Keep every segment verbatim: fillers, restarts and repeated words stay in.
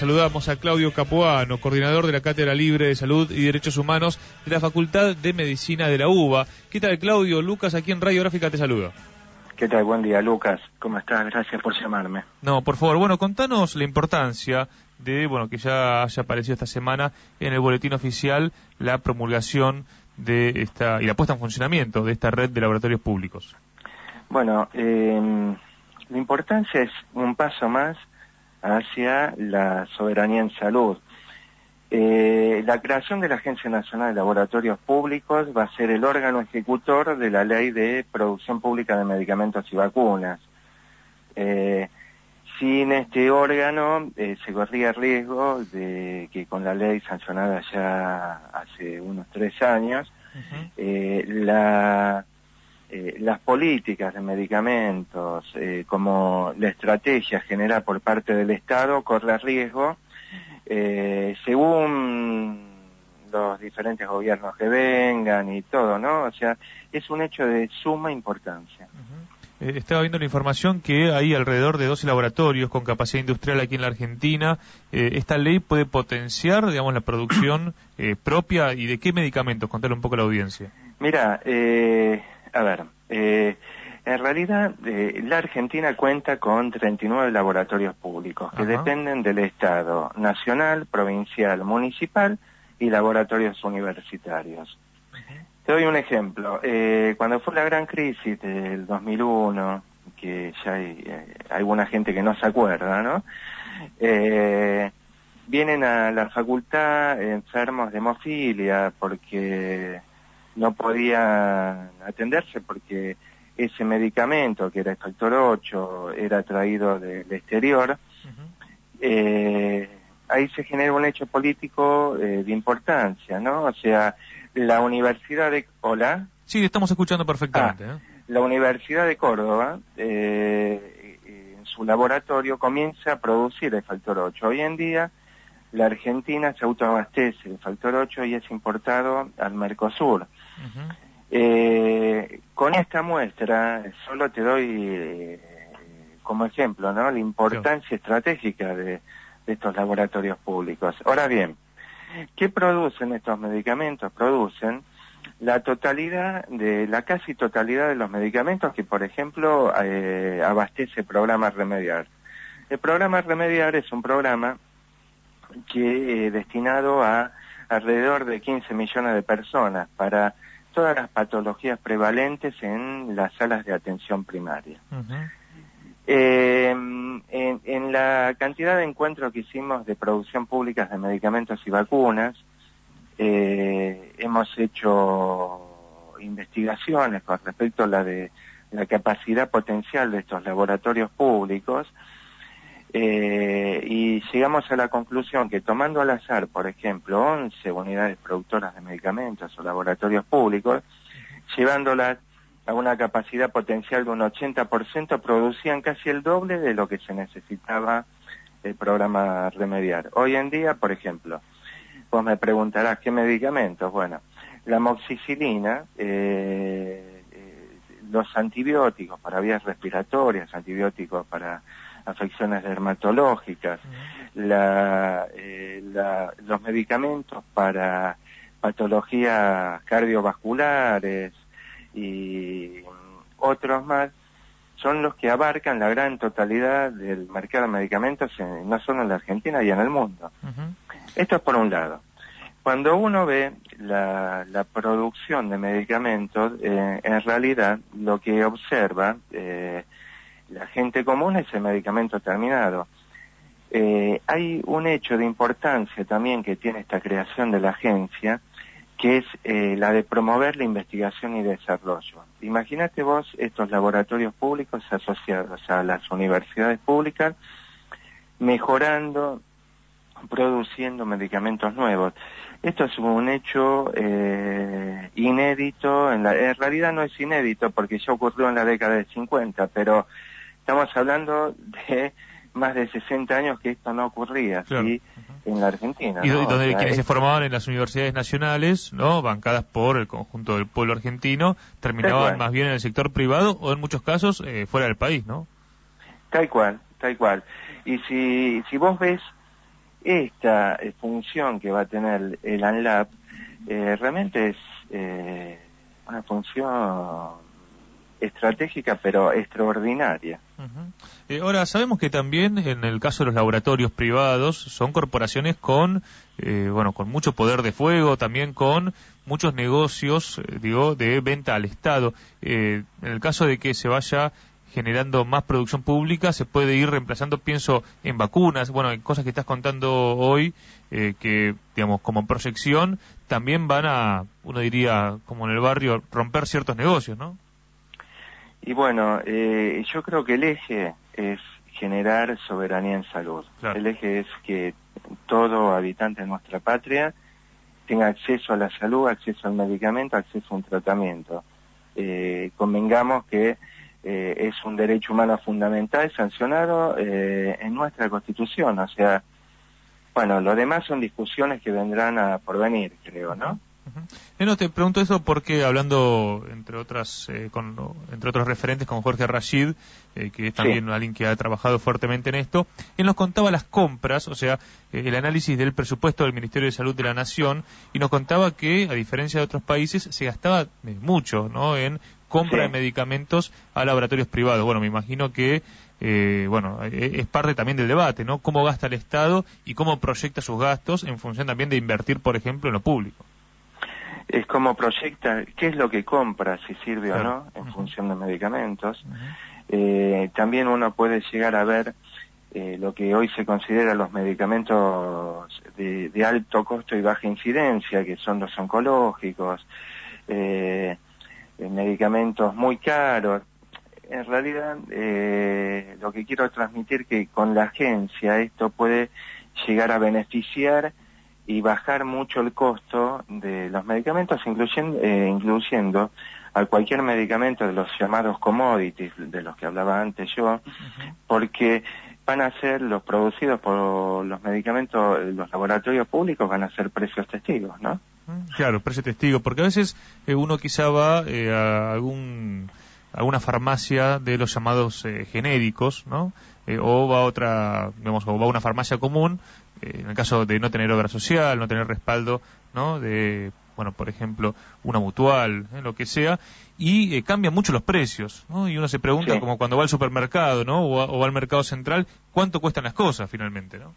Saludamos a Claudio Capuano, coordinador de la Cátedra Libre de Salud y Derechos Humanos de la Facultad de Medicina de la UBA. ¿Qué tal, Claudio? Lucas, aquí en Radiográfica te saluda. ¿Qué tal? Buen día, Lucas. ¿Cómo estás? Gracias por llamarme. No, por favor, bueno, contanos la importancia de, bueno, que ya haya aparecido esta semana en el boletín oficial la promulgación de esta y la puesta en funcionamiento de esta red de laboratorios públicos. Bueno, eh, la importancia es un paso más hacia la soberanía en salud. Eh, la creación de la Agencia Nacional de Laboratorios Públicos va a ser el órgano ejecutor de la Ley de Producción Pública de Medicamentos y Vacunas. Eh, sin este órgano eh, se corría riesgo de que con la ley sancionada ya hace unos tres años, uh-huh. eh, la... Eh, las políticas de medicamentos, eh, como la estrategia generada por parte del Estado, corre riesgo, eh, según los diferentes gobiernos que vengan y todo, ¿no? O sea, es un hecho de suma importancia. Uh-huh. Eh, estaba viendo la información que hay alrededor de doce laboratorios con capacidad industrial aquí en la Argentina. Eh, ¿Esta ley puede potenciar, digamos, la producción eh, propia y de qué medicamentos? Contale un poco a la audiencia. Mira, eh... A ver, eh, en realidad eh, la Argentina cuenta con treinta y nueve laboratorios públicos que Ajá. dependen del Estado nacional, provincial, municipal y laboratorios universitarios. Ajá. Te doy un ejemplo. Eh, cuando fue la gran crisis del dos mil uno, que ya hay eh, alguna gente que no se acuerda, ¿no? Eh, vienen a la facultad enfermos de hemofilia porque no podían atenderse porque ese medicamento, que era el factor ocho, era traído del exterior. Uh-huh. Eh, ahí se genera un hecho político eh, de importancia, ¿no? O sea, la Universidad de... ¿Hola? Sí, estamos escuchando perfectamente. Ah, ¿eh? La Universidad de Córdoba, eh, en su laboratorio, comienza a producir el factor ocho. Hoy en día, la Argentina se autoabastece el factor ocho y es importado al Mercosur. Uh-huh. Eh, con esta muestra, solo te doy eh, como ejemplo, ¿no? La importancia sí. estratégica de, de estos laboratorios públicos. Ahora bien, ¿qué producen estos medicamentos? Producen la totalidad, de la casi totalidad de los medicamentos que, por ejemplo, eh, abastece el programa Remediar. El programa Remediar es un programa que eh, destinado a alrededor de quince millones de personas para todas las patologías prevalentes en las salas de atención primaria. Uh-huh. Eh, en, en la cantidad de encuentros que hicimos de producción pública de medicamentos y vacunas, eh, hemos hecho investigaciones con respecto a la de la capacidad potencial de estos laboratorios públicos. Eh, y llegamos a la conclusión que tomando al azar, por ejemplo, once unidades productoras de medicamentos o laboratorios públicos, llevándolas a una capacidad potencial de un ochenta por ciento, producían casi el doble de lo que se necesitaba el programa Remediar. Hoy en día, por ejemplo, vos me preguntarás, ¿qué medicamentos? Bueno, la amoxicilina, eh, eh, los antibióticos para vías respiratorias, antibióticos para afecciones dermatológicas, uh-huh. la, eh, la, los medicamentos para patologías cardiovasculares y otros más, son los que abarcan la gran totalidad del mercado de medicamentos, en, no solo en la Argentina y en el mundo. Uh-huh. Esto es por un lado. Cuando uno ve la, la producción de medicamentos, eh, en realidad lo que observa eh, la gente común es el medicamento terminado. Eh, hay un hecho de importancia también que tiene esta creación de la agencia, que es eh, la de promover la investigación y desarrollo. Imagínate vos estos laboratorios públicos asociados a las universidades públicas, mejorando, produciendo medicamentos nuevos. Esto es un hecho eh, inédito, en, la, en realidad no es inédito porque ya ocurrió en la década de cincuenta, pero estamos hablando de más de sesenta años que esto no ocurría, claro. ¿Sí? Uh-huh. En la Argentina. Y, ¿no? y donde o sea, quienes es... se formaban en las universidades nacionales, ¿no? Bancadas por el conjunto del pueblo argentino, terminaban más bien en el sector privado o en muchos casos eh, fuera del país, ¿no? Tal cual, tal cual. Y si, si vos ves esta eh, función que va a tener el ANLAB eh, realmente es eh, una función estratégica pero extraordinaria. Uh-huh. Eh, ahora, sabemos que también en el caso de los laboratorios privados son corporaciones con, eh, bueno, con mucho poder de fuego, también con muchos negocios, eh, digo, de venta al Estado. Eh, en el caso de que se vaya generando más producción pública, se puede ir reemplazando, pienso, en vacunas, bueno, en cosas que estás contando hoy, eh, que, digamos, como proyección, también van a, uno diría, como en el barrio, romper ciertos negocios, ¿no? Y bueno, eh, yo creo que el eje es generar soberanía en salud. Claro. El eje es que todo habitante de nuestra patria tenga acceso a la salud, acceso al medicamento, acceso a un tratamiento. Eh, convengamos que eh, es un derecho humano fundamental sancionado eh, en nuestra Constitución. O sea, bueno, lo demás son discusiones que vendrán a por venir, creo, ¿no? Uh-huh. No, te pregunto eso porque hablando entre otras eh, con entre otros referentes con Jorge Rashid, eh, que es también sí. alguien que ha trabajado fuertemente en esto, él nos contaba las compras, o sea, eh, el análisis del presupuesto del Ministerio de Salud de la Nación, y nos contaba que, a diferencia de otros países, se gastaba eh, mucho, ¿no?, en compra sí. de medicamentos a laboratorios privados. Bueno, me imagino que Eh, bueno, es parte también del debate, ¿no? Cómo gasta el Estado y cómo proyecta sus gastos en función también de invertir, por ejemplo, en lo público. Es como proyecta, qué es lo que compra, si sirve claro. o no, en uh-huh. función de medicamentos. Uh-huh. Eh, también uno puede llegar a ver eh, lo que hoy se considera los medicamentos de, de alto costo y baja incidencia, que son los oncológicos, eh, medicamentos muy caros. En realidad, eh, lo que quiero transmitir que con la agencia esto puede llegar a beneficiar y bajar mucho el costo de los medicamentos, incluyendo, eh, incluyendo a cualquier medicamento de los llamados commodities, de los que hablaba antes yo, uh-huh. porque van a ser los producidos por los medicamentos, los laboratorios públicos van a ser precios testigos, ¿no? Claro, precio testigo, porque a veces eh, uno quizá va eh, a algún... alguna farmacia de los llamados eh, genéricos, ¿no? Eh, o va a otra, digamos, o va a una farmacia común, eh, en el caso de no tener obra social, no tener respaldo, ¿no? De, bueno, por ejemplo, una mutual, ¿eh? lo que sea, y eh, cambian mucho los precios, ¿no? Y uno se pregunta, sí. como cuando va al supermercado, ¿no? O, a, o va al mercado central, ¿cuánto cuestan las cosas finalmente, no?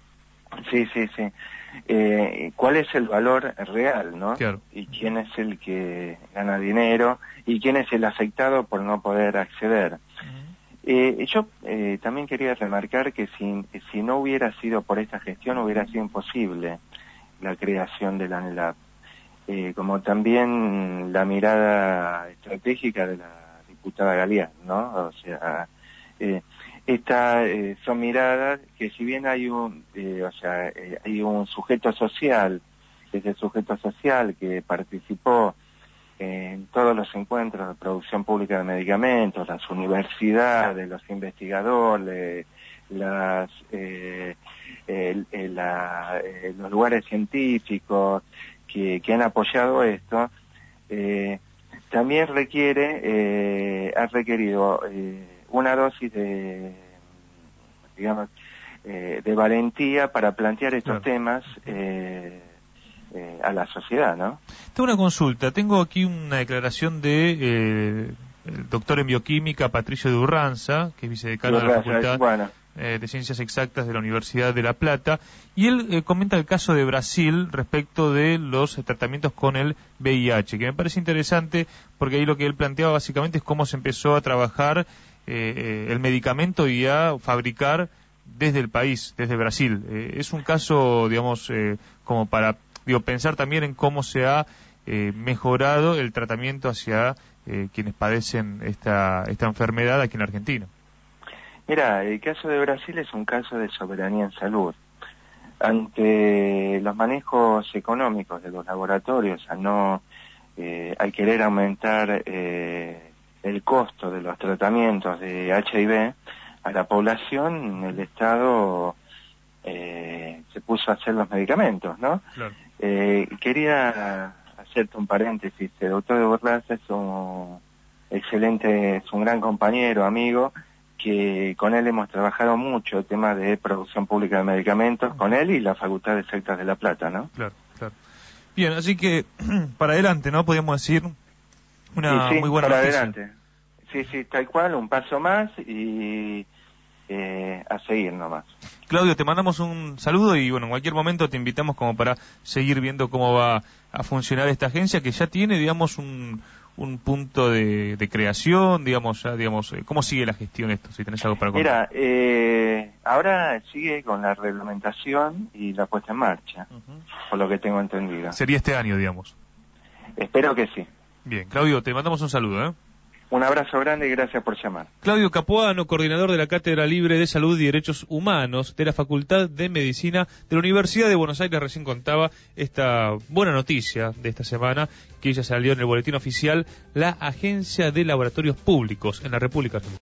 Sí, sí, sí. Eh, ¿Cuál es el valor real, no? Claro. Y quién es el que gana dinero y quién es el afectado por no poder acceder. Uh-huh. Eh, yo eh, también quería remarcar que si, si no hubiera sido por esta gestión hubiera sido imposible la creación del ANLAB. Eh, como también la mirada estratégica de la diputada Galeán, ¿no? O sea, eh, Esta, eh, son miradas que si bien hay un, eh, o sea, eh, hay un sujeto social, ese sujeto social que participó en todos los encuentros de producción pública de medicamentos, las universidades, los investigadores, las, eh, el, el, la, eh, los lugares científicos que, que han apoyado esto, eh, también requiere, eh, ha requerido eh, una dosis de, digamos, eh, de valentía para plantear estos claro. temas eh, eh, a la sociedad, ¿no? Tengo una consulta. Tengo aquí una declaración de eh, el doctor en bioquímica Patricio de Urranza, que es vicedecano de la Facultad bueno. eh, de Ciencias Exactas de la Universidad de La Plata, y él eh, comenta el caso de Brasil respecto de los eh, tratamientos con el V I H, que me parece interesante porque ahí lo que él planteaba básicamente es cómo se empezó a trabajar eh, el medicamento y a fabricar desde el país, desde Brasil. Eh, es un caso, digamos, eh, como para digo pensar también en cómo se ha eh, mejorado el tratamiento hacia eh, quienes padecen esta, esta enfermedad aquí en la Argentina. Mira, el caso de Brasil es un caso de soberanía en salud. Ante los manejos económicos de los laboratorios, al no, eh, al querer aumentar eh, el costo de los tratamientos de H I V a la población, el Estado eh, se puso a hacer los medicamentos, ¿no? Claro. Eh, quería hacerte un paréntesis. El doctor de Urranza es un excelente, es un gran compañero, amigo, que con él hemos trabajado mucho el tema de producción pública de medicamentos, con él y la Facultad de Sectas de La Plata, ¿no? Claro, claro. Bien, así que para adelante, ¿no? Podríamos decir una sí, sí, muy buena para noticia. adelante. Sí, sí, tal cual, un paso más y eh, a seguir nomás. Claudio, te mandamos un saludo y bueno, en cualquier momento te invitamos como para seguir viendo cómo va a funcionar esta agencia que ya tiene, digamos, un, un punto de, de creación, digamos, ya, digamos, ¿cómo sigue la gestión esto? Si tenés algo para contar. Mira, eh, ahora sigue con la reglamentación y la puesta en marcha, uh-huh. por lo que tengo entendido. Sería este año, digamos. Espero que sí. Bien, Claudio, te mandamos un saludo, ¿eh? Un abrazo grande y gracias por llamar. Claudio Capuano, coordinador de la Cátedra Libre de Salud y Derechos Humanos de la Facultad de Medicina de la Universidad de Buenos Aires, recién contaba esta buena noticia de esta semana, que ya salió en el boletín oficial, la Agencia de Laboratorios Públicos en la República Argentina.